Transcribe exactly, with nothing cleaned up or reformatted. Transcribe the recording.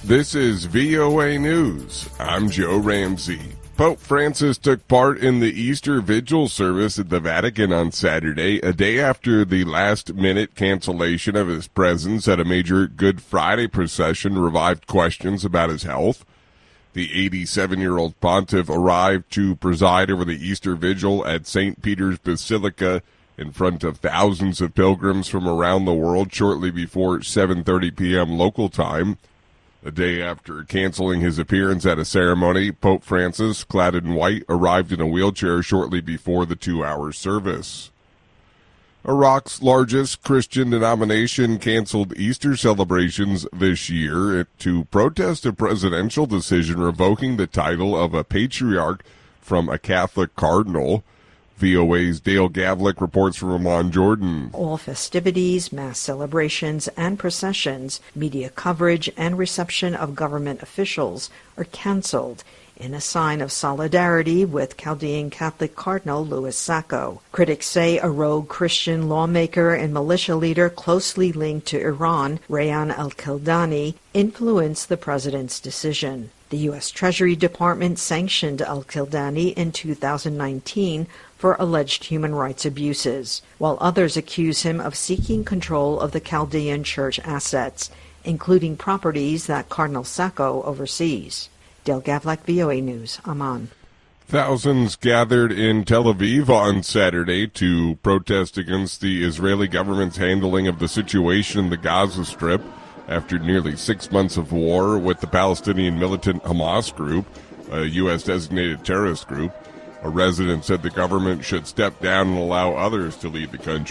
This is V O A News. I'm Joe Ramsey. Pope Francis took part in the Easter Vigil service at the Vatican on Saturday, a day after the last-minute cancellation of his presence at a major Good Friday procession revived questions about his health. The eighty-seven-year-old pontiff arrived to preside over the Easter Vigil at Saint Peter's Basilica in front of thousands of pilgrims from around the world shortly before seven thirty p.m. local time. A day after canceling his appearance at a ceremony, Pope Francis, clad in white, arrived in a wheelchair shortly before the two-hour service. Iraq's largest Christian denomination canceled Easter celebrations this year to protest a presidential decision revoking the title of a patriarch from a Catholic cardinal. V O A's Dale Gavlik reports from Amman, Jordan. All festivities, mass celebrations, and processions, media coverage, and reception of government officials are canceled in a sign of solidarity with Chaldean Catholic Cardinal Louis Sacco. Critics say a rogue Christian lawmaker and militia leader closely linked to Iran, Rayan al-Kildani, influenced the president's decision. The U S Treasury Department sanctioned al-Kildani in two thousand nineteen for alleged human rights abuses, while others accuse him of seeking control of the Chaldean church assets, including properties that Cardinal Sacco oversees. Dale Gavlik, V O A News, Amman. Thousands gathered in Tel Aviv on Saturday to protest against the Israeli government's handling of the situation in the Gaza Strip after nearly six months of war with the Palestinian militant Hamas group, a U S-designated terrorist group. A resident said the government should step down and allow others to lead the country.